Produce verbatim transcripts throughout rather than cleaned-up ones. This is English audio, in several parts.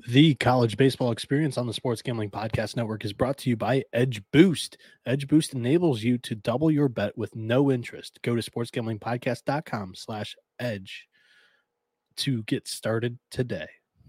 The college baseball experience on the Sports Gambling Podcast Network is brought to you by Edge Boost. Edge Boost enables you to double your bet with no interest. Go to sportsgamblingpodcast.com slash edge to get started today.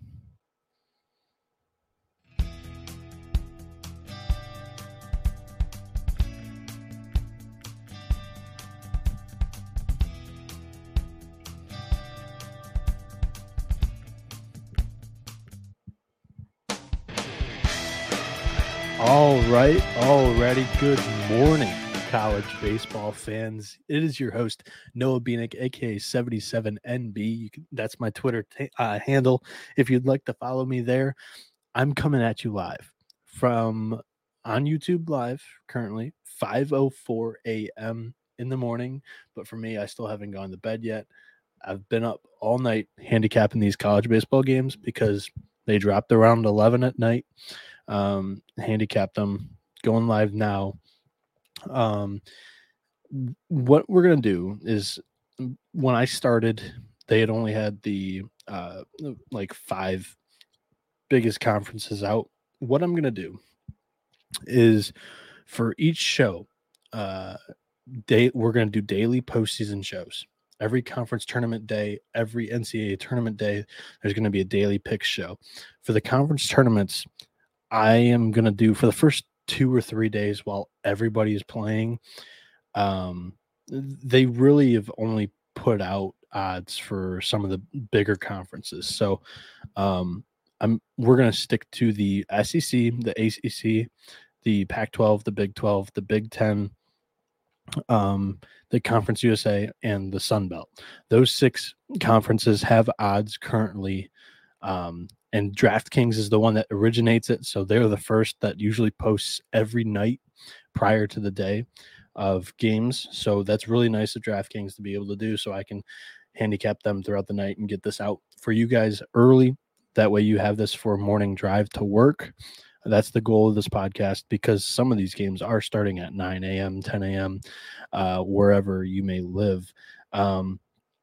All right, already. Good morning, college baseball fans. It is your host, Noah Bieniek, aka seventy-seven N B. You can, that's my Twitter t- uh, handle. If you'd like to follow me there, I'm coming at you live from on YouTube Live currently, five oh four a.m. in the morning. But for me, I still haven't gone to bed yet. I've been up all night handicapping these college baseball games because they dropped around eleven at night. Um, handicap them, going live now. Um, what we're going to do is when I started, they had only had the uh, like five biggest conferences out. What I'm going to do is for each show, uh, day, we're going to do daily postseason shows. Every conference tournament day, every N C double A tournament day, there's going to be a daily pick show. For the conference tournaments, I am going to do for the first two or three days while everybody is playing. Um, they really have only put out odds for some of the bigger conferences. So um, I'm we're going to stick to the S E C, the A C C, the Pac twelve, the Big twelve, the Big ten, um, the Conference U S A, and the Sun Belt. Those six conferences have odds currently. Um, and DraftKings is the one that originates it. So they're the first that usually posts every night prior to the day of games. So that's really nice of DraftKings to be able to do. So I can handicap them throughout the night and get this out for you guys early. That way you have this for a morning drive to work. That's the goal of this podcast, because some of these games are starting at nine a.m., ten a.m., uh, wherever you may live. Um,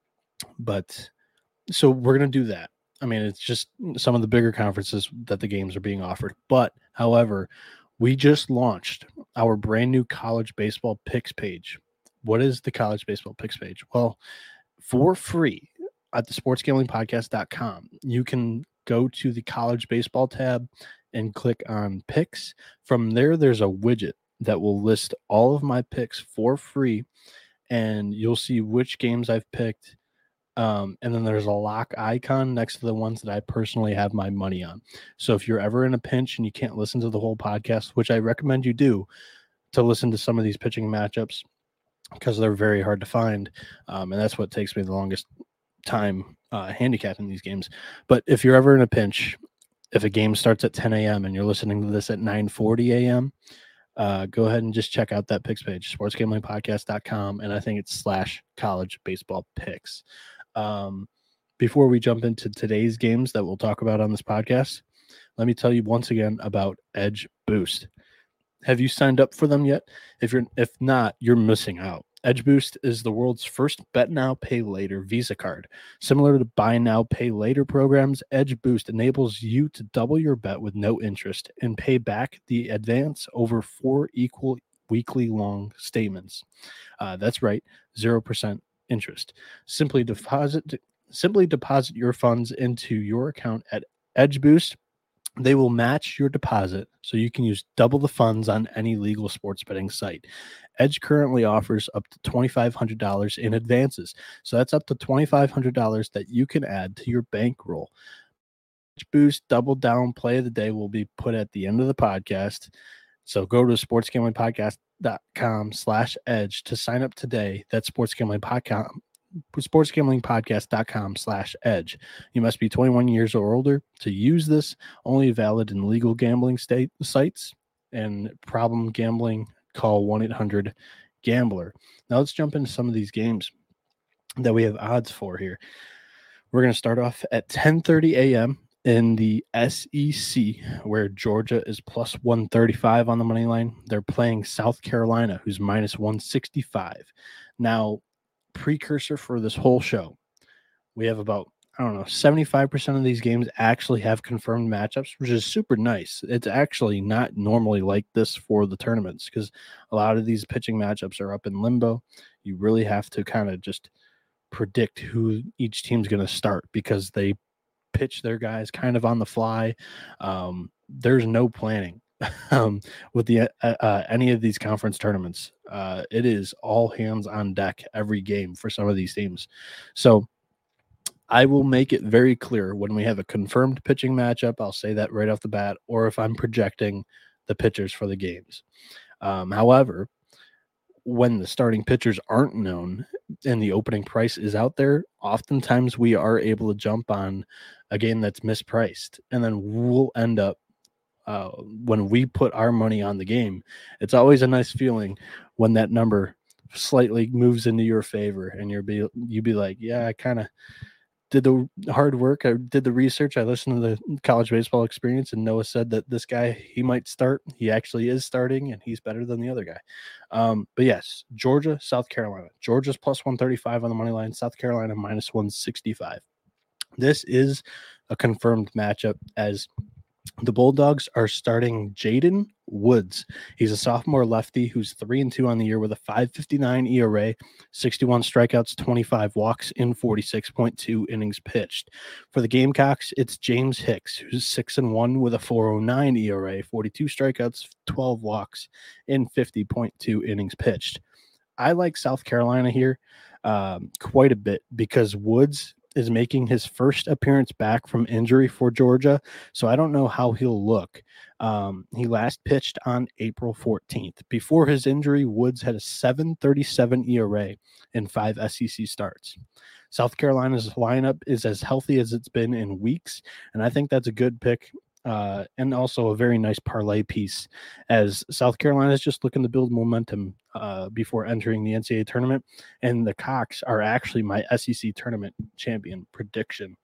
but so we're going to do that. I mean, it's just some of the bigger conferences that the games are being offered. But, however, we just launched our brand new college baseball picks page. What is the college baseball picks page? Well, for free at the sports gambling podcast dot com, you can go to the college baseball tab and click on picks. From there, there's a widget that will list all of my picks for free, and you'll see which games I've picked. Um, and then there's a lock icon next to the ones that I personally have my money on. So if you're ever in a pinch and you can't listen to the whole podcast, which I recommend you do, to listen to some of these pitching matchups because they're very hard to find. Um, and that's what takes me the longest time uh, handicapping these games. But if you're ever in a pinch, if a game starts at ten a.m. and you're listening to this at nine forty a.m., uh, go ahead and just check out that picks page, sports gambling podcast dot com. And I think it's slash college baseball picks. Um, before we jump into today's games that we'll talk about on this podcast, let me tell you once again about Edge Boost. Have you signed up for them yet? If you're, if not, you're missing out. Edge Boost is the world's first bet now, pay later Visa card. Similar to buy now, pay later programs, Edge Boost enables you to double your bet with no interest and pay back the advance over four equal weekly long statements. Uh, that's right, zero percent interest. Simply deposit simply deposit your funds into your account at Edge Boost. They will match your deposit so you can use double the funds on any legal sports betting site. Edge currently offers up to twenty-five hundred dollars in advances. So that's up to twenty-five hundred dollars that you can add to your bankroll. Edge Boost Double Down Play of the Day will be put at the end of the podcast. So go to sports gambling podcast dot com slash edge to sign up today. That's sports gambling podcast sports gambling podcast dot com slash edge. You must be twenty-one years or older to use this. Only valid in legal gambling state sites. And problem gambling, call one eight hundred gambler. Now let's jump into some of these games that we have odds for here. We're going to start off at ten thirty a.m. in the S E C, where Georgia is plus one thirty-five on the money line. They're playing South Carolina, who's minus one sixty-five. Now, precursor for this whole show, we have about I don't know, seventy-five percent of these games actually have confirmed matchups, which is super nice. It's actually not normally like this for the tournaments because a lot of these pitching matchups are up in limbo. You really have to kind of just predict who each team's going to start because they pitch their guys kind of on the fly. Um, there's no planning um, with the uh, uh, any of these conference tournaments. Uh, it is all hands on deck every game for some of these teams. So I will make it very clear when we have a confirmed pitching matchup. I'll say that right off the bat, or if I'm projecting the pitchers for the games. Um, however, when the starting pitchers aren't known and the opening price is out there, oftentimes we are able to jump on a game that's mispriced, and then we'll end up uh, when we put our money on the game. It's always a nice feeling when that number slightly moves into your favor, and you're be you be like, yeah, I kind of did the hard work. I did the research. I listened to the college baseball experience, and Noah said that this guy, he might start. He actually is starting, and he's better than the other guy. Um, but yes, Georgia, South Carolina. Georgia's plus one thirty-five on the money line. South Carolina minus one sixty-five. This is a confirmed matchup as the Bulldogs are starting Jaden Woods. He's a sophomore lefty who's three and two on the year with a five fifty-nine E R A, sixty-one strikeouts, twenty-five walks in forty-six point two innings pitched. For the Gamecocks, it's James Hicks, who's six and one with a four oh nine E R A, forty-two strikeouts, twelve walks in fifty point two innings pitched. I like South Carolina here um, quite a bit because Woods is making his first appearance back from injury for Georgia, so I don't know how he'll look. Um, he last pitched on April fourteenth. Before his injury, Woods had a seven thirty-seven E R A in five S E C starts. South Carolina's lineup is as healthy as it's been in weeks, and I think that's a good pick. Uh, and also a very nice parlay piece as South Carolina is just looking to build momentum uh, before entering the N C double A tournament. And the Cox are actually my S E C tournament champion prediction.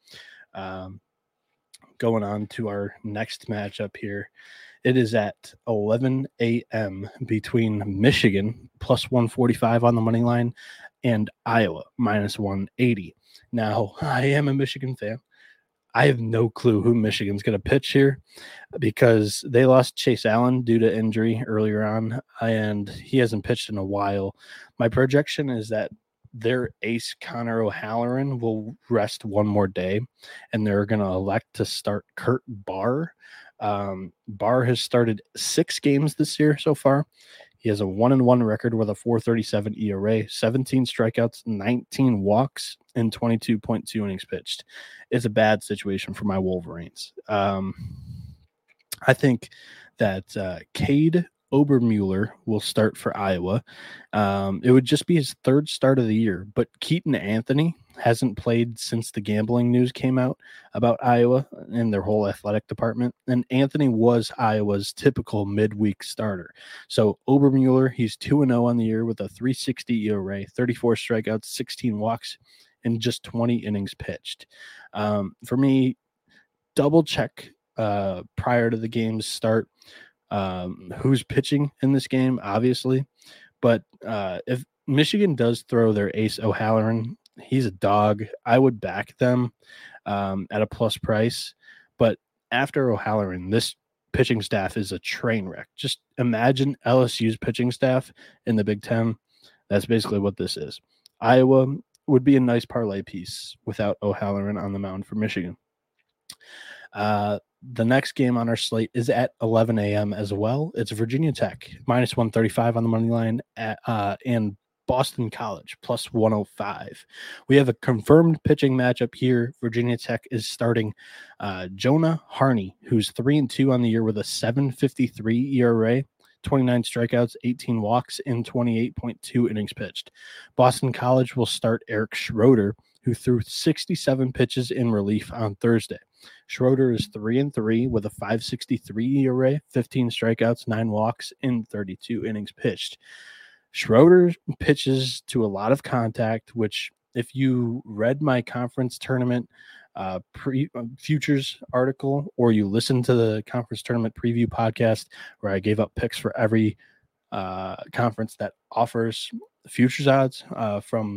Um, going on to our next matchup here. It is at eleven a.m. between Michigan plus one forty-five on the money line and Iowa minus one eighty. Now, I am a Michigan fan. I have no clue who Michigan's going to pitch here because they lost Chase Allen due to injury earlier on, and he hasn't pitched in a while. My projection is that their ace, Connor O'Halloran, will rest one more day, and they're going to elect to start Kurt Barr. Um, Barr has started six games this year so far. He has a one and one record with a four thirty-seven E R A, seventeen strikeouts, nineteen walks, and twenty-two point two innings pitched. It's a bad situation for my Wolverines. Um, I think that uh, Cade Obermueller will start for Iowa. Um, it would just be his third start of the year, but Keaton Anthony hasn't played since the gambling news came out about Iowa and their whole athletic department. And Anthony was Iowa's typical midweek starter. So Obermueller, he's two and oh on the year with a three sixty E R A, thirty-four strikeouts, sixteen walks, and just twenty innings pitched. Um, for me, double check uh, prior to the game's start um, who's pitching in this game, obviously. But uh, if Michigan does throw their ace O'Halloran, he's a dog. I would back them um, at a plus price. But after O'Halloran, this pitching staff is a train wreck. Just imagine L S U's pitching staff in the Big Ten. That's basically what this is. Iowa would be a nice parlay piece without O'Halloran on the mound for Michigan. Uh, the next game on our slate is at eleven a.m. as well. It's Virginia Tech, minus one thirty-five on the money line, at, uh, and Boston College, plus one oh five. We have a confirmed pitching matchup here. Virginia Tech is starting uh, Jonah Harney, who's three and two on the year with a seven fifty-three E R A, twenty-nine strikeouts, eighteen walks, and twenty-eight point two innings pitched. Boston College will start Eric Schroeder, who threw sixty-seven pitches in relief on Thursday. Schroeder is three and three with a five sixty-three E R A, fifteen strikeouts, nine walks, and thirty-two innings pitched. Schroeder pitches to a lot of contact, which if you read my conference tournament uh, pre uh, futures article, or you listen to the conference tournament preview podcast where I gave up picks for every uh, conference that offers futures odds uh, from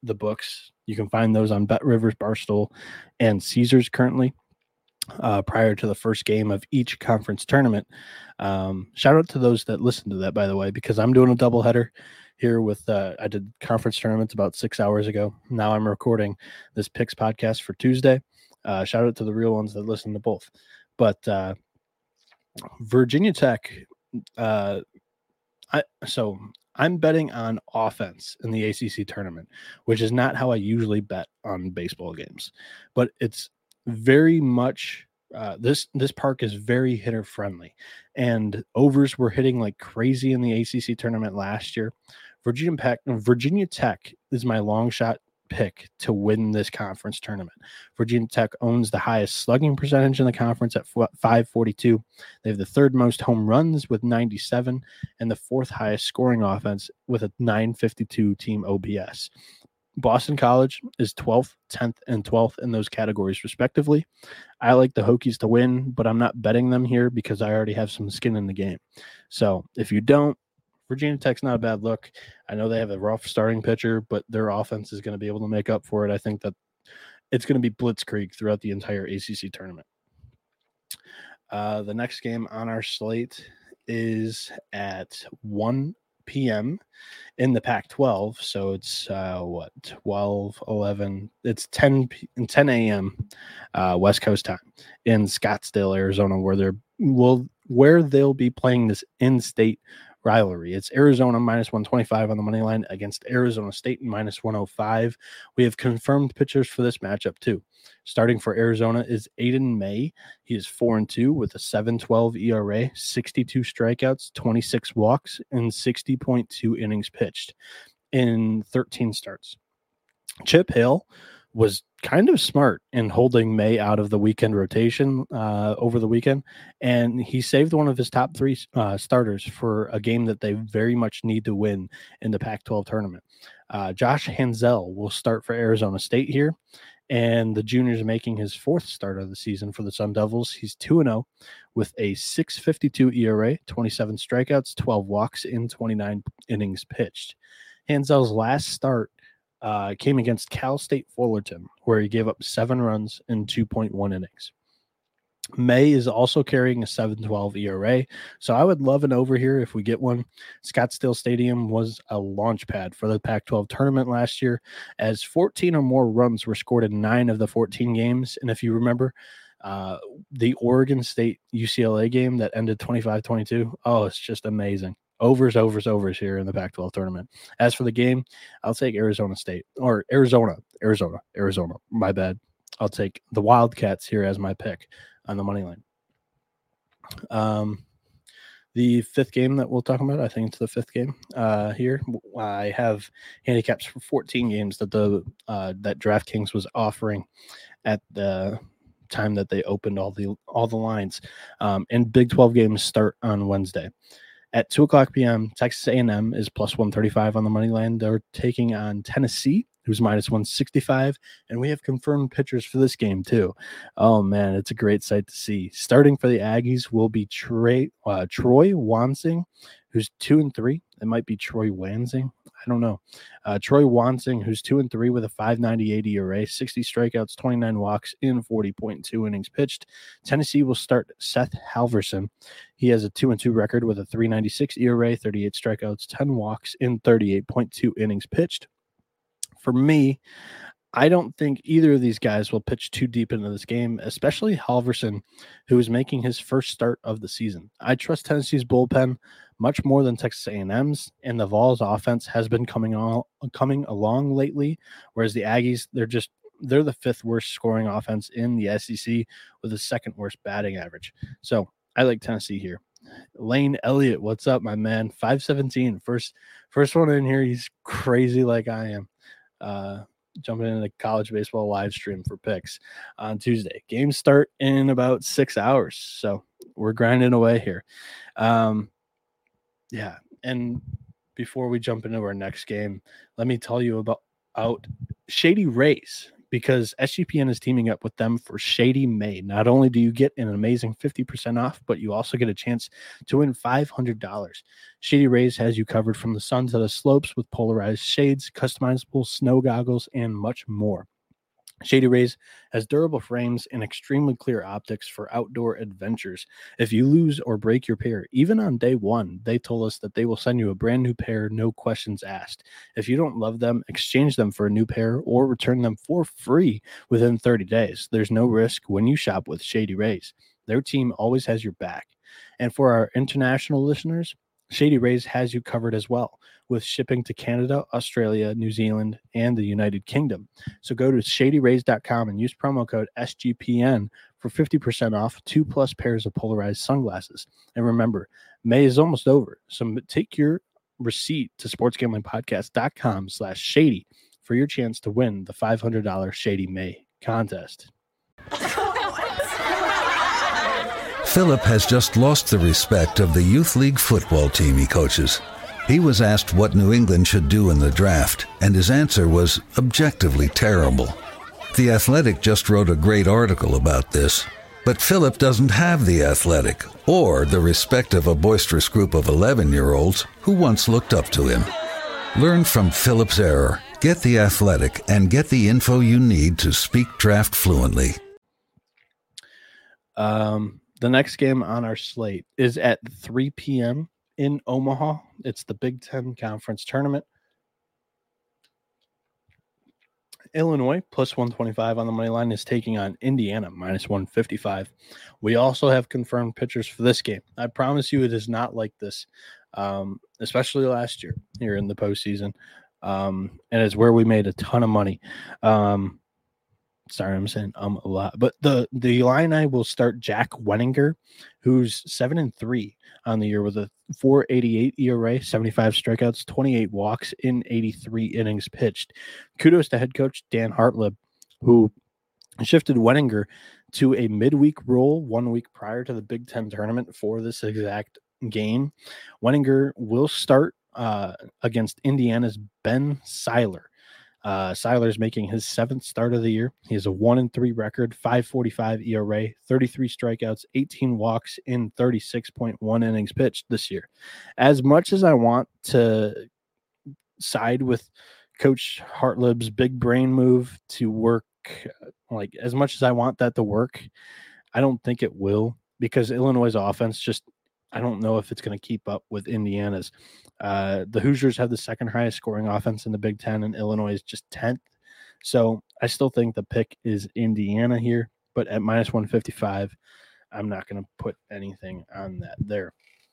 the books. You can find those on Bet Rivers, Barstool, and Caesars currently. Uh, prior to the first game of each conference tournament. Um, shout out to those that listen to that, by the way, because I'm doing a doubleheader here with, uh, I did conference tournaments about six hours ago. Now I'm recording this Picks podcast for Tuesday. Uh, shout out to the real ones that listen to both. But uh, Virginia Tech, uh, I, so I'm betting on offense in the A C C tournament, which is not how I usually bet on baseball games, but it's very much uh, this this park is very hitter friendly, and overs were hitting like crazy in the A C C tournament last year. Virginia Tech, Virginia Tech is my long shot pick to win this conference tournament. Virginia Tech owns the highest slugging percentage in the conference at five forty-two. They have the third most home runs with ninety-seven and the fourth highest scoring offense with a nine fifty-two team O P S. Boston College is twelfth, tenth, and twelfth in those categories, respectively. I like the Hokies to win, but I'm not betting them here because I already have some skin in the game. So if you don't, Virginia Tech's not a bad look. I know they have a rough starting pitcher, but their offense is going to be able to make up for it. I think that it's going to be blitzkrieg throughout the entire A C C tournament. Uh, the next game on our slate is at one p.m. in the Pac twelve. So it's uh, what, twelve, eleven, it's ten, ten a.m. Uh, West Coast time in Scottsdale, Arizona, where they're will where they'll be playing this in-state rivalry. It's Arizona minus one twenty-five on the money line against Arizona State minus one oh five. We have confirmed pitchers for this matchup too. Starting for Arizona is Aiden May. He is four and two with a seven twelve E R A, sixty-two strikeouts, twenty-six walks, and sixty point two innings pitched in thirteen starts. Chip Hill was kind of smart in holding May out of the weekend rotation uh, over the weekend, and he saved one of his top three uh, starters for a game that they very much need to win in the Pac twelve tournament. Uh, Josh Hanzel will start for Arizona State here, and the junior's making his fourth start of the season for the Sun Devils. He's two and oh with a six fifty-two E R A, twenty-seven strikeouts, twelve walks in twenty-nine innings pitched. Hanzel's last start Uh, came against Cal State Fullerton, where he gave up seven runs in two point one innings. May is also carrying a seven twelve E R A, so I would love an over here if we get one. Scottsdale Stadium was a launch pad for the Pac twelve tournament last year, as fourteen or more runs were scored in nine of the fourteen games. And if you remember, uh, the Oregon State U C L A game that ended twenty-five twenty-two, oh, it's just amazing. Overs, overs, overs here in the Pac twelve tournament. As for the game, I'll take Arizona State or Arizona, Arizona, Arizona. My bad. I'll take the Wildcats here as my pick on the money line. Um, the fifth game that we'll talk about, I think it's the fifth game uh, here. I have handicaps for fourteen games that the uh, that DraftKings was offering at the time that they opened all the all the lines. Um, and Big twelve games start on Wednesday. At two o'clock p.m., Texas A and M is plus one thirty-five on the money line. They're taking on Tennessee, who's minus one sixty-five, and we have confirmed pitchers for this game too. Oh, man, it's a great sight to see. Starting for the Aggies will be Troy, uh, Troy Wansing, who's two and three. It might be Troy Wansing. I don't know. Uh, Troy Wansing, who's two and three with a five ninety-eight E R A, sixty strikeouts, twenty-nine walks in forty point two innings pitched. Tennessee will start Seth Halverson. He has a two and two record with a three ninety-six E R A, thirty-eight strikeouts, ten walks in thirty-eight point two innings pitched. For me, I don't think either of these guys will pitch too deep into this game, especially Halverson, who is making his first start of the season. I trust Tennessee's bullpen much more than Texas A and M's, and the Vols offense has been coming on coming along lately, whereas the Aggies, they're just they're the fifth worst scoring offense in the S E C with the second worst batting average. So I like Tennessee here. Lane Elliott, what's up, my man? five seventeen, first first one in here. He's crazy like I am. Uh, jumping into the college baseball live stream for picks on Tuesday. Games start in about six hours, so we're grinding away here. Um, yeah, and before we jump into our next game, let me tell you about out Shady Rays, because S G P N is teaming up with them for Shady May. Not only do you get an amazing fifty percent off, but you also get a chance to win five hundred dollars. Shady Rays has you covered from the sun to the slopes with polarized shades, customizable snow goggles, and much more. Shady Rays has durable frames and extremely clear optics for outdoor adventures. If you lose or break your pair, even on day one, they told us that they will send you a brand new pair, no questions asked. If you don't love them, exchange them for a new pair or return them for free within thirty days. There's no risk when you shop with Shady Rays. Their team always has your back. And for our international listeners, Shady Rays has you covered as well, with shipping to Canada, Australia, New Zealand, and the United Kingdom. So go to shady rays dot com and use promo code S G P N for fifty percent off two plus pairs of polarized sunglasses. And remember, May is almost over, so take your receipt to sportsgamblingpodcast.com slash shady for your chance to win the five hundred dollars Shady May contest. Philip has just lost the respect of the youth league football team he coaches. He was asked what New England should do in the draft, and his answer was objectively terrible. The Athletic just wrote a great article about this, but Philip doesn't have the Athletic or the respect of a boisterous group of eleven-year-olds who once looked up to him. Learn from Philip's error, get the Athletic, and get the info you need to speak draft fluently. Um... The next game on our slate is at three p.m. in Omaha. It's the Big Ten Conference Tournament. Illinois, plus one twenty-five on the money line, is taking on Indiana, minus one fifty-five. We also have confirmed pitchers for this game. I promise you it is not like this, um, especially last year here in the postseason. Um, and it's where we made a ton of money. Um, Sorry, I'm saying um a lot, but the the Illini will start Jack Wenninger, who's seven and three on the year with a four eighty-eight E R A, seventy-five strikeouts, twenty-eight walks in eighty-three innings pitched. Kudos to head coach Dan Hartlib, who shifted Wenninger to a midweek role one week prior to the Big Ten tournament for this exact game. Wenninger will start uh, against Indiana's Ben Seiler. Uh, Seiler's making his seventh start of the year. He has a one and three record, five forty-five E R A, thirty-three strikeouts, eighteen walks in thirty-six point one innings pitched this year. As much as I want to side with Coach Hartlib's big brain move to work, like as much as I want that to work, I don't think it will, because Illinois' offense just, I don't know if it's going to keep up with Indiana's. Uh, the Hoosiers have the second highest scoring offense in the Big Ten, and Illinois is just tenth. So I still think the pick is Indiana here, but at minus one fifty-five, I'm not going to put anything on that there.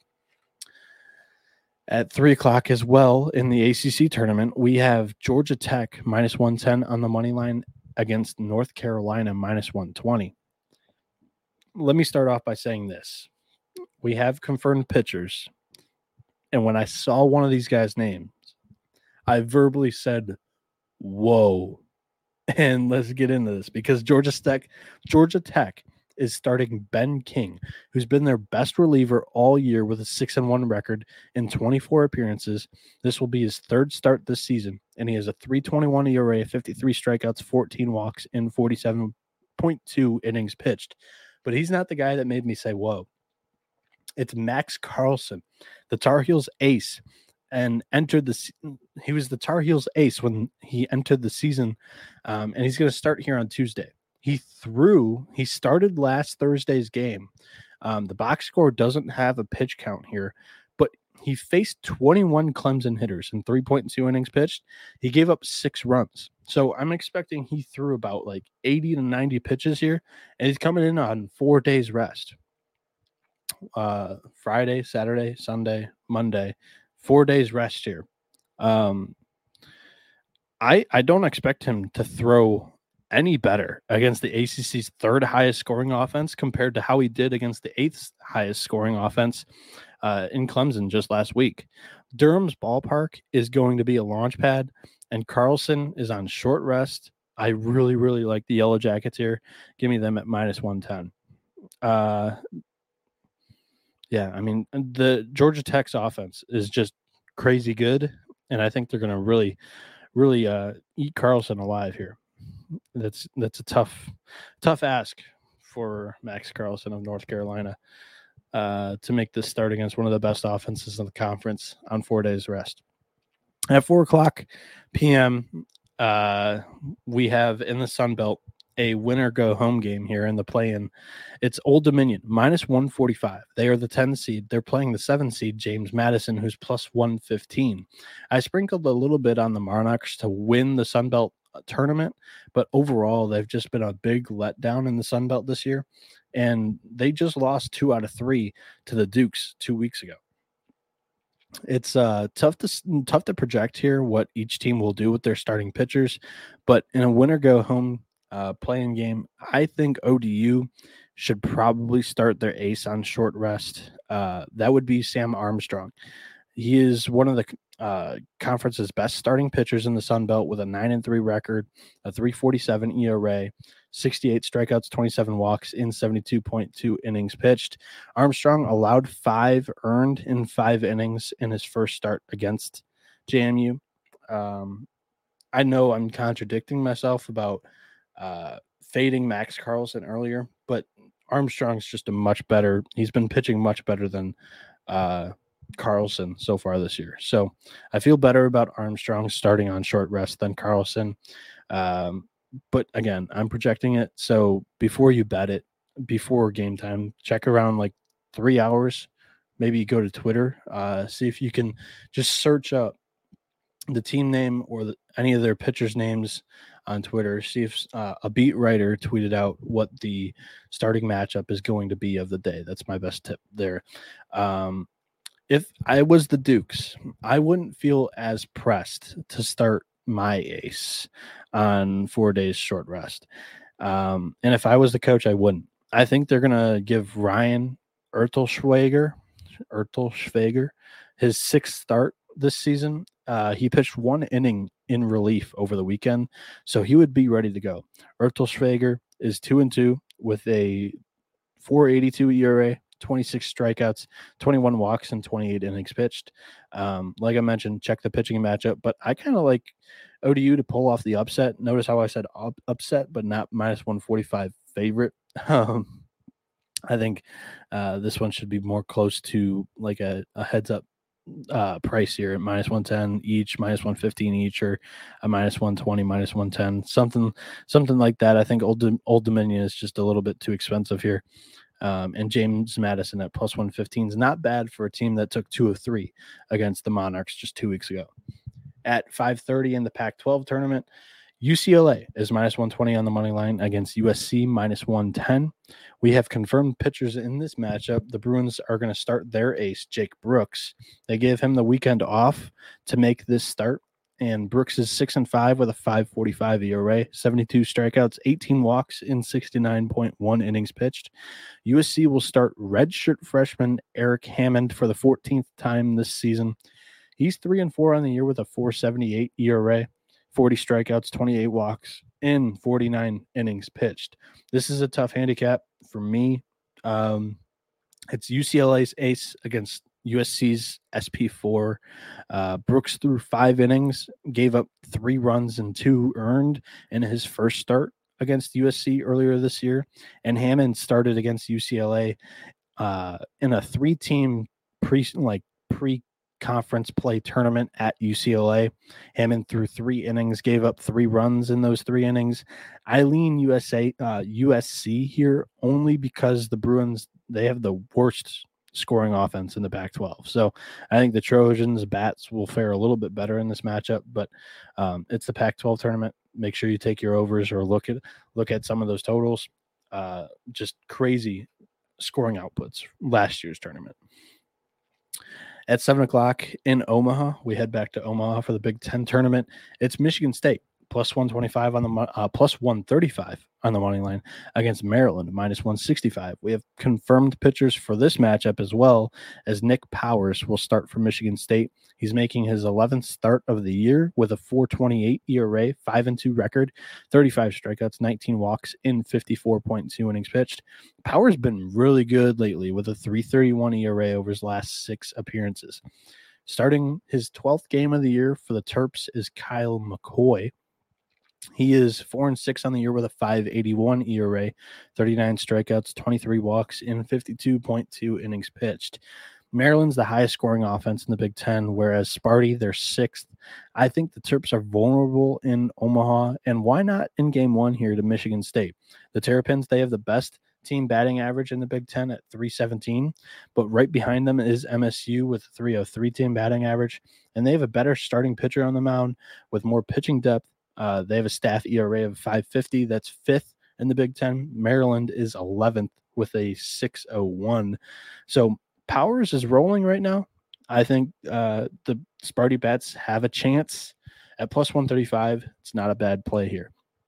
At three o'clock as well in the A C C tournament, we have Georgia Tech minus one ten on the money line against North Carolina minus one twenty. Let me start off by saying this. We have confirmed pitchers, and when I saw one of these guys' names, I verbally said, whoa. And let's get into this, because Georgia Tech, Georgia Tech is starting Ben King, who's been their best reliever all year with a six and one record in twenty-four appearances. This will be his third start this season, and he has a three twenty-one E R A, fifty-three strikeouts, fourteen walks in forty-seven point two innings pitched. But he's not the guy that made me say, whoa. It's Max Carlson, the Tar Heels ace, and entered the. He was the Tar Heels ace when he entered the season, um, and he's going to start here on Tuesday. He threw. He started last Thursday's game. Um, the box score doesn't have a pitch count here, but he faced twenty-one Clemson hitters in three point two innings pitched. He gave up six runs. So I'm expecting he threw about like eighty to ninety pitches here, and he's coming in on four days rest. Uh, Friday, Saturday, Sunday, Monday, four days rest here. Um, I I don't expect him to throw any better against the A C C's third highest scoring offense compared to how he did against the eighth highest scoring offense uh, in Clemson just last week. Durham's ballpark is going to be a launch pad, and Carlson is on short rest. I really, really like the Yellow Jackets here. Give me them at minus one ten. Uh, yeah, I mean, the Georgia Tech's offense is just crazy good, and I think they're going to really, really uh, eat Carlson alive here. That's that's a tough, tough ask for Max Carlson of North Carolina uh, to make this start against one of the best offenses in the conference on four days rest. At four o'clock p.m., uh, we have in the Sun Belt a winner go home game here in the play-in. It's Old Dominion minus one forty-five. They are the ten seed. They're playing the seven seed James Madison, who's plus one fifteen. I sprinkled a little bit on the Monarchs to win the Sun Belt tournament, but overall they've just been a big letdown in the Sun Belt this year, and they just lost two out of three to the Dukes two weeks ago. It's uh, tough to tough to project here what each team will do with their starting pitchers, but in a winner go home uh, playing game, I think O D U should probably start their ace on short rest. Uh, that would be Sam Armstrong. He is one of the uh, conference's best starting pitchers in the Sun Belt with a nine and three record, a three forty-seven E R A, sixty-eight strikeouts, twenty-seven walks in seventy-two point two innings pitched. Armstrong allowed five earned in five innings in his first start against J M U. Um, I know I'm contradicting myself about uh, fading Max Carlson earlier, but Armstrong's just a much better. He's been pitching much better than uh, Carlson so far this year. So I feel better about Armstrong starting on short rest than Carlson. Um, But again, I'm projecting it. So before you bet it, before game time, check around like three hours. Maybe go to Twitter, uh, see if you can just search up the team name or the, any of their pitchers' names on Twitter. See if uh, a beat writer tweeted out what the starting matchup is going to be of the day. That's my best tip there. Um, if I was the Dukes, I wouldn't feel as pressed to start my ace on four days short rest. Um, and if I was the coach, I wouldn't. I think they're going to give Ryan Ertelschwager, Ertelschwager his sixth start this season. Uh, he pitched one inning in relief over the weekend, so he would be ready to go. Ertelschwager is two and two with a four eighty-two E R A, twenty-six strikeouts, twenty-one walks, and twenty-eight innings pitched. Um, like I mentioned, check the pitching matchup, but I kind of like O D U to pull off the upset. Notice how I said up, upset, but not minus one forty-five favorite. Um, I think uh, this one should be more close to like a, a heads up uh, price here at minus one ten each, minus one fifteen each, or a minus one twenty, minus one ten, something, something like that. I think Old, Old Dominion is just a little bit too expensive here. Um, and James Madison at plus one fifteen is not bad for a team that took two of three against the Monarchs just two weeks ago. At five thirty in the Pac twelve tournament, U C L A is minus one twenty on the money line against U S C minus one ten. We have confirmed pitchers in this matchup. The Bruins are going to start their ace, Jake Brooks. They gave him the weekend off to make this start, and Brooks is six and five with a five forty-five E R A, seventy-two strikeouts, eighteen walks in sixty-nine point one innings pitched. U S C will start redshirt freshman Eric Hammond for the fourteenth time this season. He's three and four on the year with a four seventy-eight E R A, forty strikeouts, twenty-eight walks in forty-nine innings pitched. This is a tough handicap for me. Um, it's U C L A's ace against U S C's S P four. Uh, Brooks threw five innings, gave up three runs and two earned in his first start against U S C earlier this year. And Hammond started against U C L A uh, in a three-team pre like pre. conference play tournament at U C L A. Hammond threw three innings, gave up three runs in those three innings. I lean U S A, uh, U S C here only because the Bruins, they have the worst scoring offense in the Pac twelve. So I think the Trojans, Bats will fare a little bit better in this matchup, but um, it's the Pac twelve tournament. Make sure you take your overs or look at look at some of those totals. Uh, just crazy scoring outputs last year's tournament. At seven o'clock in Omaha, we head back to Omaha for the Big Ten tournament. It's Michigan State plus one twenty-five on the uh, plus one thirty-five on the money line against Maryland minus one sixty-five. We have confirmed pitchers for this matchup as well, as Nick Powers will start for Michigan State. He's making his eleventh start of the year with a four twenty-eight E R A, five and two record, thirty-five strikeouts, nineteen walks in fifty-four point two innings pitched. Powers been really good lately with a three thirty-one E R A over his last six appearances. Starting his twelfth game of the year for the Terps is Kyle McCoy. He is four and six on the year with a five eighty-one E R A, thirty-nine strikeouts, twenty-three walks in fifty-two point two innings pitched. Maryland's the highest scoring offense in the Big Ten, whereas Sparty, they're sixth. I think the Terps are vulnerable in Omaha, and why not in game one here to Michigan State? The Terrapins, they have the best team batting average in the Big Ten at three seventeen, but right behind them is M S U with a three oh three team batting average, and they have a better starting pitcher on the mound with more pitching depth. Uh, they have a staff E R A of five fifty. That's fifth in the Big Ten. Maryland is eleventh with a six oh one. So Powers is rolling right now. I think uh, the Sparty Bats have a chance at plus one thirty-five. It's not a bad play here.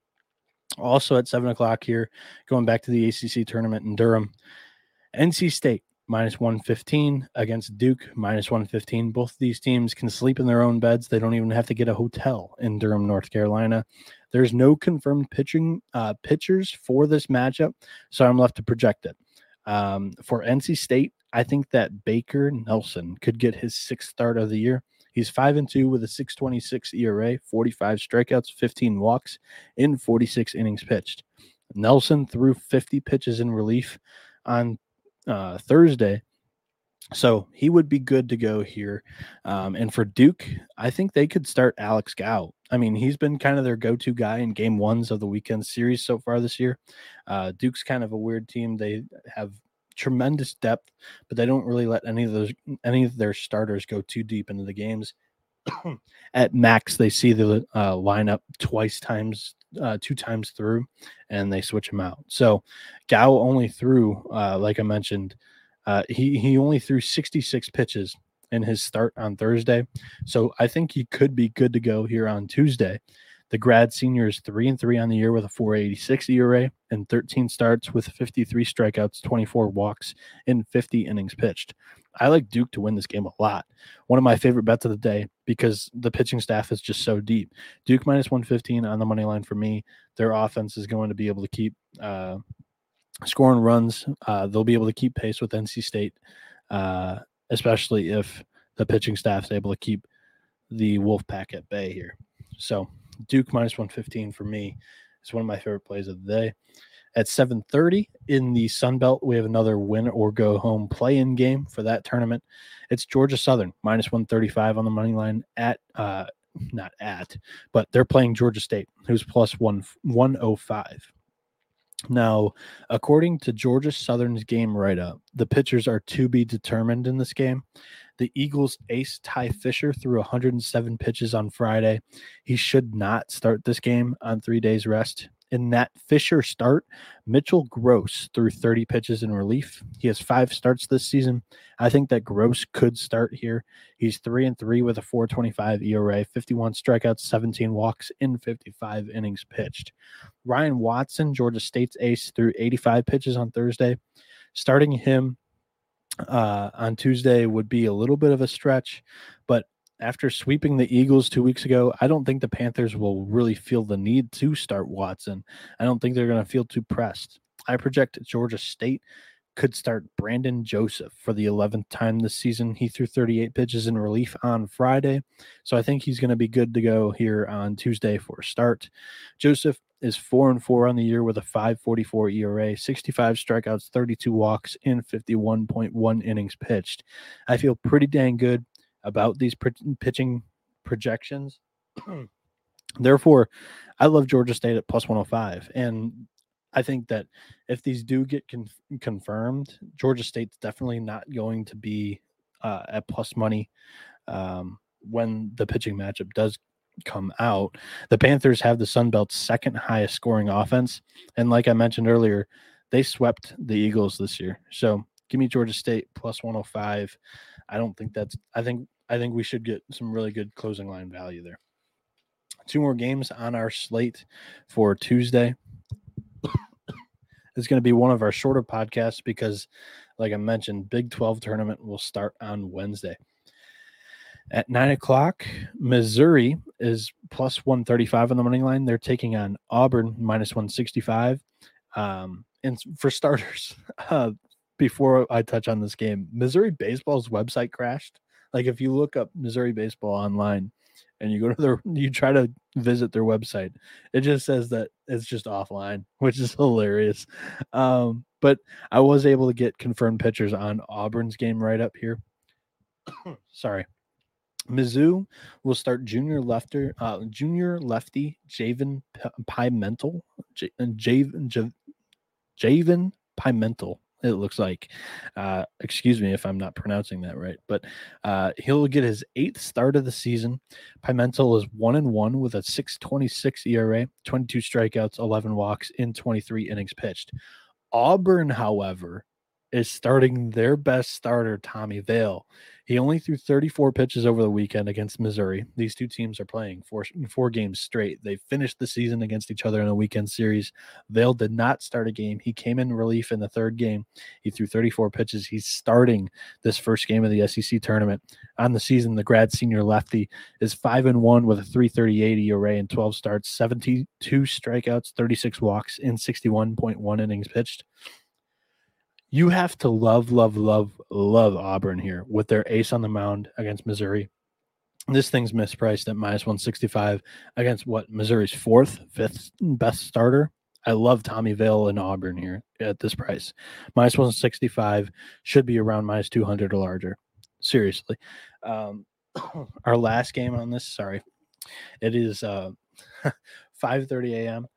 Also at seven o'clock here, going back to the A C C tournament in Durham, N C State minus one fifteen against Duke minus one fifteen. Both of these teams can sleep in their own beds. They don't even have to get a hotel in Durham, North Carolina. There's no confirmed pitching uh, pitchers for this matchup, so I'm left to project it. Um, for N C State, I think that Baker Nelson could get his sixth start of the year. He's five and two with a six twenty-six E R A, forty-five strikeouts, fifteen walks in forty-six innings pitched. Nelson threw fifty pitches in relief on uh, Thursday, so he would be good to go here. Um, and for Duke, I think they could start Alex Gao. I mean, he's been kind of their go-to guy in game ones of the weekend series so far this year. Uh, Duke's kind of a weird team. They have tremendous depth, but they don't really let any of those any of their starters go too deep into the games. At max, they see the uh, lineup twice times, uh, two times through, and they switch them out. So Gao only threw, uh, like I mentioned, uh, he he only threw sixty-six pitches in his start on Thursday. So I think he could be good to go here on Tuesday. The grad senior is three and three on the year with a four eighty-six E R A and thirteen starts with fifty-three strikeouts, twenty-four walks in fifty innings pitched. I like Duke to win this game a lot. One of my favorite bets of the day because the pitching staff is just so deep. Duke minus one fifteen on the money line for me. Their offense is going to be able to keep uh, scoring runs. Uh, they'll be able to keep pace with N C State, uh, especially if the pitching staff is able to keep the Wolfpack at bay here. So Duke minus one fifteen for me is one of my favorite plays of the day. At seven thirty in the Sun Belt, we have another win or go home play-in game for that tournament. It's Georgia Southern minus one thirty-five on the money line at uh, not at, but they're playing Georgia State, who's plus one one oh five. Now, according to Georgia Southern's game write-up, the pitchers are to be determined in this game. The Eagles' ace Ty Fisher threw one hundred seven pitches on Friday. He should not start this game on three days rest. In that Fisher start, Mitchell Gross threw thirty pitches in relief. He has five starts this season. I think that Gross could start here. He's three and three with a four twenty-five E R A, fifty-one strikeouts, seventeen walks in fifty-five innings pitched. Ryan Watson, Georgia State's ace, threw eighty-five pitches on Thursday. Starting him uh, on Tuesday would be a little bit of a stretch, but after sweeping the Eagles two weeks ago, I don't think the Panthers will really feel the need to start Watson. I don't think they're going to feel too pressed. I project Georgia State could start Brandon Joseph for the eleventh time this season. He threw thirty-eight pitches in relief on Friday, so I think he's going to be good to go here on Tuesday for a start. Joseph is four and four on the year with a five forty-four E R A, sixty-five strikeouts, thirty-two walks in fifty-one point one innings pitched. I feel pretty dang good about these pitching projections. Therefore, I love Georgia State at plus one oh five. And I think that if these do get con- confirmed, Georgia State's definitely not going to be uh, at plus money um, when the pitching matchup does come out. The Panthers have the Sun Belt's second highest scoring offense. And like I mentioned earlier, they swept the Eagles this year. So give me Georgia State plus one oh five. I don't think that's, I think, I think we should get some really good closing line value there. Two more games on our slate for Tuesday. It's going to be one of our shorter podcasts because, like I mentioned, Big twelve tournament will start on Wednesday. At nine o'clock, Missouri is plus one thirty-five on the money line. They're taking on Auburn minus one sixty-five. Um, and for starters, uh, before I touch on this game, Missouri Baseball's website crashed. Like if you look up Missouri Baseball online, and you go to their, you try to visit their website, it just says that it's just offline, which is hilarious. Um, but I was able to get confirmed pictures on Auburn's game right up here. Sorry. Mizzou will start junior lefter, uh, junior lefty Javen Pimentel, J- Javen, J- Javen Pimentel. It looks like, uh, excuse me if I'm not pronouncing that right, but uh, he'll get his eighth start of the season. Pimentel is one and one with a six twenty-six E R A, twenty-two strikeouts, eleven walks in twenty-three innings pitched. Auburn, however, is starting their best starter, Tommy Vale. He only threw thirty-four pitches over the weekend against Missouri. These two teams are playing four, four games straight. They finished the season against each other in a weekend series. Vale did not start a game. He came in relief in the third game. He threw thirty-four pitches. He's starting this first game of the S E C tournament. On the season, the grad senior lefty is five and one with a three thirty-eight E R A and twelve starts, seventy-two strikeouts, thirty-six walks in sixty-one point one innings pitched. You have to love, love, love, love Auburn here with their ace on the mound against Missouri. This thing's mispriced at minus one sixty-five against what, Missouri's fourth, fifth best starter. I love Tommy Vale and Auburn here at this price. Minus one sixty-five should be around minus two hundred or larger. Seriously. Um, our last game on this, sorry, it is uh, five thirty a.m.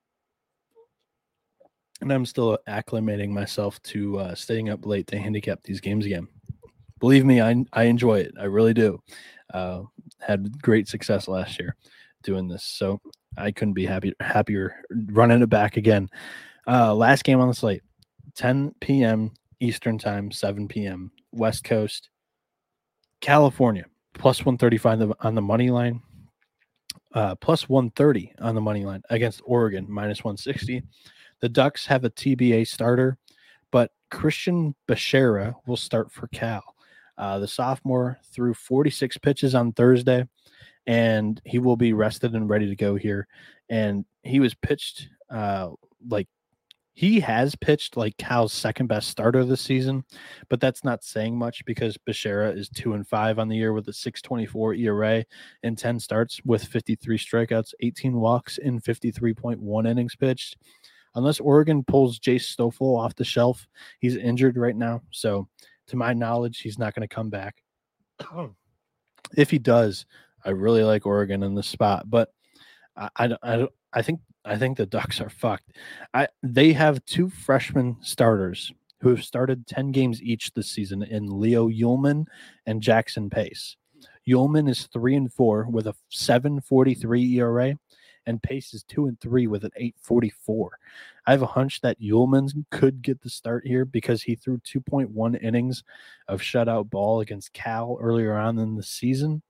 And I'm still acclimating myself to uh, staying up late to handicap these games again. Believe me, I I enjoy it. I really do. Uh, had great success last year doing this, so I couldn't be happy, happier running it back again. Uh, last game on the slate, ten p.m. Eastern time, seven p.m. West Coast, California, plus one thirty-five on the money line, uh, plus one thirty on the money line against Oregon, minus one sixty. The Ducks have a T B A starter, but Christian Bechara will start for Cal. Uh, the sophomore threw forty-six pitches on Thursday, and he will be rested and ready to go here. And he was pitched uh, like he has pitched like Cal's second best starter this season, but that's not saying much because Bechara is two and five on the year with a six twenty-four E R A and ten starts with fifty-three strikeouts, eighteen walks in fifty-three point one innings pitched. Unless Oregon pulls Jace Stoffel off the shelf, he's injured right now. So, to my knowledge, he's not going to come back. If he does, I really like Oregon in this spot, but I, I, I, I think I think the Ducks are fucked. I they have two freshman starters who have started ten games each this season in Leo Ullman and Jackson Pace. Ullman is three and four with a seven forty-three E R A. And Pace is two and three with an eight forty-four. I have a hunch that Ullman could get the start here because he threw two point one innings of shutout ball against Cal earlier on in the season.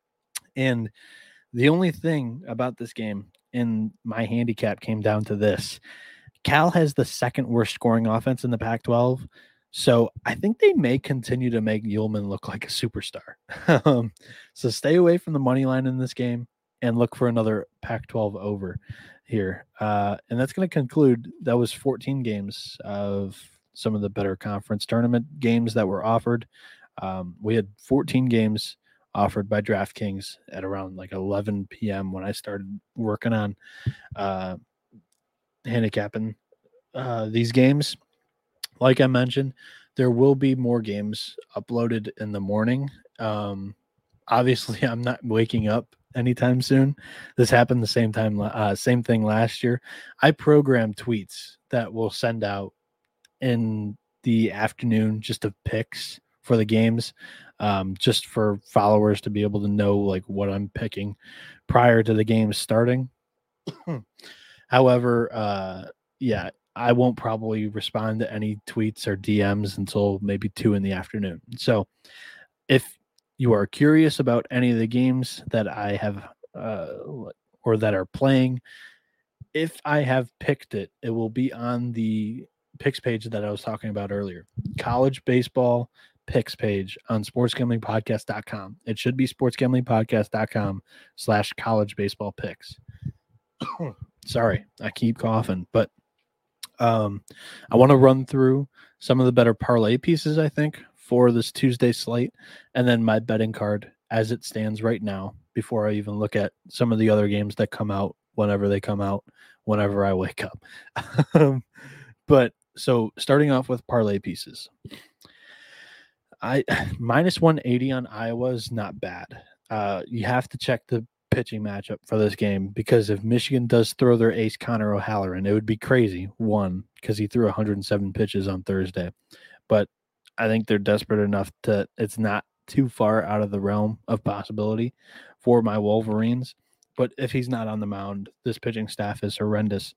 And the only thing about this game in my handicap came down to this. Cal has the second worst scoring offense in the Pac twelve. So I think they may continue to make Ullman look like a superstar. um, so stay away from the money line in this game and look for another Pac twelve over here. Uh, and that's going to conclude. That was fourteen games of some of the better conference tournament games that were offered. Um, we had fourteen games offered by DraftKings at around like eleven p.m. when I started working on uh, handicapping uh, these games. Like I mentioned, there will be more games uploaded in the morning. Um, obviously, I'm not waking up anytime soon. This happened the same time, uh, same thing last year. I program tweets that will send out in the afternoon just of picks for the games, um, just for followers to be able to know like what I'm picking prior to the game starting. However, uh, yeah, I won't probably respond to any tweets or D Ms until maybe two in the afternoon. So if you are curious about any of the games that I have uh, or that are playing, if I have picked it, it will be on the picks page that I was talking about earlier. College baseball picks page on sports gambling podcast dot com. It should be sports gambling podcast dot com slash college baseball picks. Sorry, I keep coughing, but um, I want to run through some of the better parlay pieces, I think, for this Tuesday slate, and then my betting card as it stands right now, before I even look at some of the other games that come out whenever they come out, whenever I wake up. But so starting off with parlay pieces, I minus one eighty on Iowa is not bad. Uh, you have to check the pitching matchup for this game, because if Michigan does throw their ace Connor O'Halloran, it would be crazy. One, because he threw one hundred seven pitches on Thursday, but I think they're desperate enough to it's not too far out of the realm of possibility for my Wolverines. But if he's not on the mound, this pitching staff is horrendous.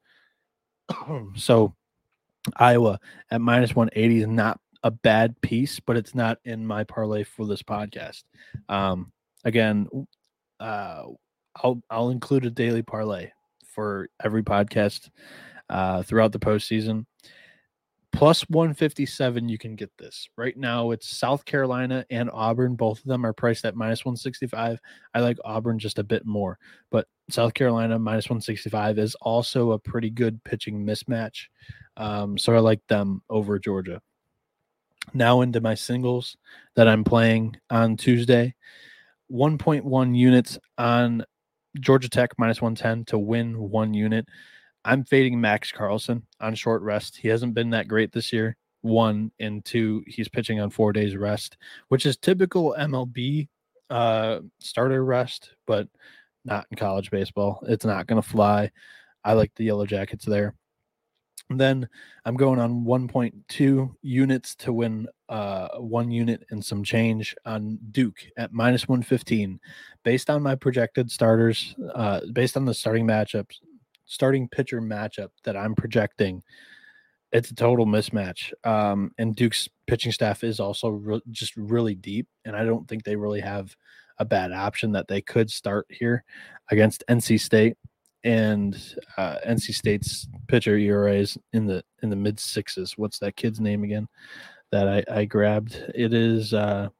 So Iowa at minus one eighty is not a bad piece, but it's not in my parlay for this podcast. Um, again, uh, I'll I'll include a daily parlay for every podcast uh, throughout the postseason. Plus one fifty-seven, you can get this. Right now, it's South Carolina and Auburn. Both of them are priced at minus one sixty-five. I like Auburn just a bit more, but South Carolina minus one sixty-five is also a pretty good pitching mismatch. Um, so I like them over Georgia. Now into my singles that I'm playing on Tuesday. one point one units on Georgia Tech minus one ten to win one unit. I'm fading Max Carlson on short rest. He hasn't been that great this year. One, and two, he's pitching on four days rest, which is typical M L B uh, starter rest, but not in college baseball. It's not going to fly. I like the Yellow Jackets there. And then I'm going on one point two units to win uh, one unit and some change on Duke at minus one fifteen. Based on my projected starters, uh, based on the starting matchups, starting pitcher matchup that I'm projecting, it's a total mismatch. Um, and Duke's pitching staff is also re- just really deep, and I don't think they really have a bad option that they could start here against N C State. And uh, N C State's pitcher E R A is in the in the mid sixes. What's that kid's name again that I, I grabbed? It is uh,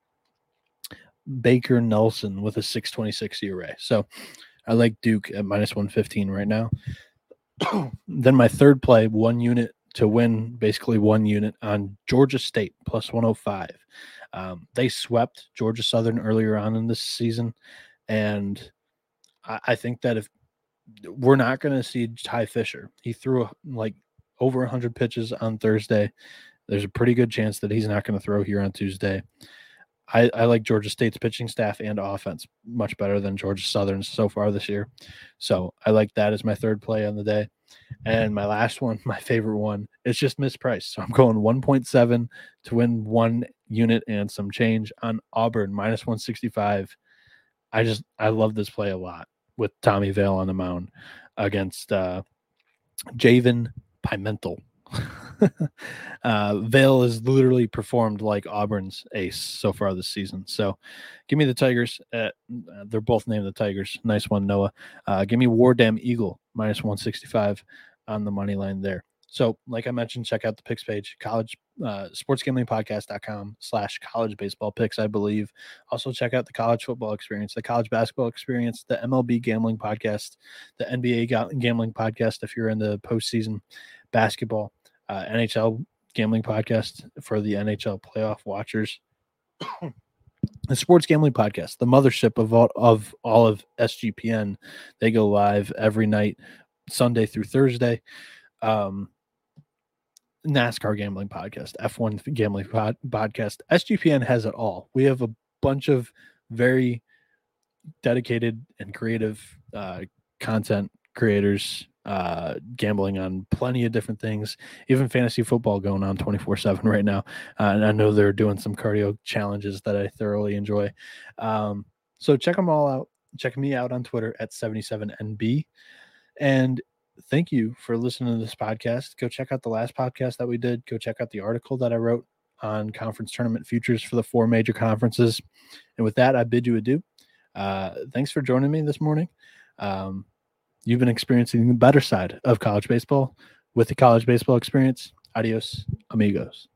Baker Nelson with a six twenty-six E R A. So I like Duke at minus one fifteen right now. Then my third play, one unit to win, basically one unit on Georgia State plus one oh five. Um, they swept Georgia Southern earlier on in this season, and I, I think that if we're not going to see Ty Fisher. He threw like over one hundred pitches on Thursday. There's a pretty good chance that he's not going to throw here on Tuesday. I, I like Georgia State's pitching staff and offense much better than Georgia Southern so far this year. So I like that as my third play on the day. And my last one, my favorite one, it's just mispriced. So I'm going one point seven to win one unit and some change on Auburn, minus one sixty-five. I just, I love this play a lot with Tommy Vale on the mound against uh, Javen Pimentel. uh, Vale has literally performed like Auburn's ace so far this season. So give me the Tigers. At, uh, they're both named the Tigers. Nice one, Noah. Uh, give me War Dam Eagle, minus one sixty-five on the money line there. So like I mentioned, check out the picks page, college uh, sportsgamblingpodcast.com slash college baseball picks, I believe. Also check out the college football experience, the college basketball experience, the M L B gambling podcast, the N B A gambling podcast if you're in the postseason basketball, uh, N H L gambling podcast for the N H L playoff watchers. The Sports Gambling Podcast, the mothership of all, of all of S G P N. They go live every night, Sunday through Thursday. Um, NASCAR Gambling Podcast, F one Gambling pod, Podcast. S G P N has it all. We have a bunch of very dedicated and creative uh, content creators uh, gambling on plenty of different things, even fantasy football going on twenty-four seven right now. Uh, and I know they're doing some cardio challenges that I thoroughly enjoy. Um, so check them all out. Check me out on Twitter at seventy-seven N B. And thank you for listening to this podcast. Go check out the last podcast that we did. Go check out the article that I wrote on conference tournament futures for the four major conferences. And with that, I bid you adieu. Uh, thanks for joining me this morning. Um, you've been experiencing the better side of college baseball with the College Baseball Experience. Adios, amigos.